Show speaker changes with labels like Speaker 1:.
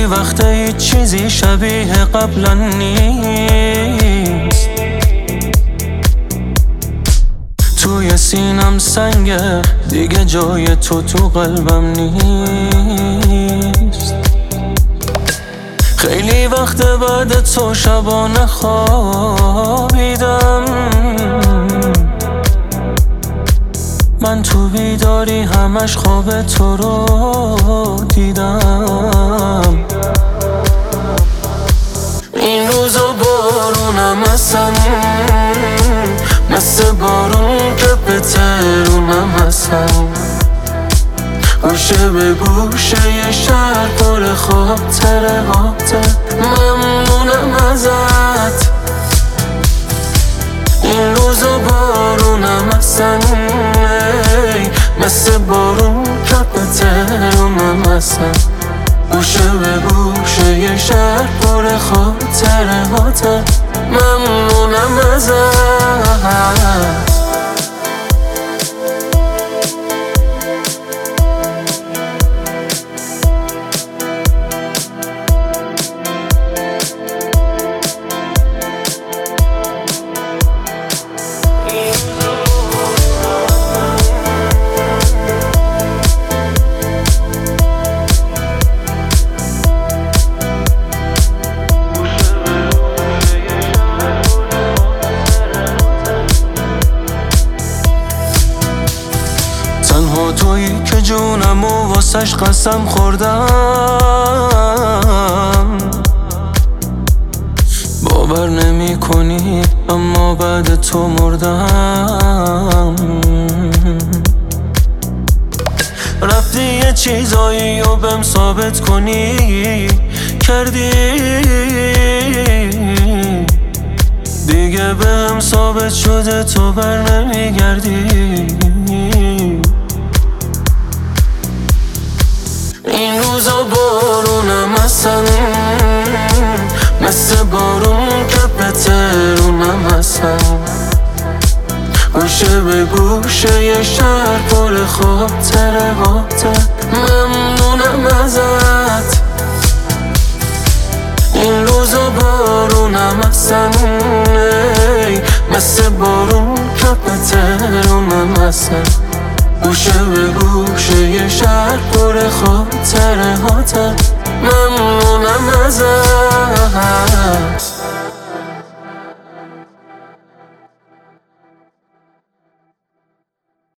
Speaker 1: وقته هیچ چیزی شبیه قبلا نیست. توی سینم سنگه دیگه جای تو قلبم نیست. خیلی وقت بعد تو شبانه خوابیدم، من تو بیداری همش خواب تو رو دیدم. این روزا بارونم هستم، مثل بارون که به ترونم هستم. گوشه به گوشه یه شهر پر خاطره ممنونم ازت. این روزا بارونم هستم، مثل بارون که به ترونم هستم. گوشه به گوشه یه شهر پر خاطره ممنونم ازت. تنها تویی که جونم و واسش قسم خوردم. باور نمی کنی اما بعد تو مردم. رفتی یه چیزایی و بهم ثابت کنی کردی، دیگه بهم ثابت شده تو بر نمیگردی. این روزا بارونم هستم، مثل بارون که به ترونم هستم. گوشه به گوشه یه شهر پر خاطره ممنونم ازت. این روزا بارونم هستم، مثل بارون که به ترونم هستم. گوشه به گوشه یه شهر پر خاطره ممنونم ازت.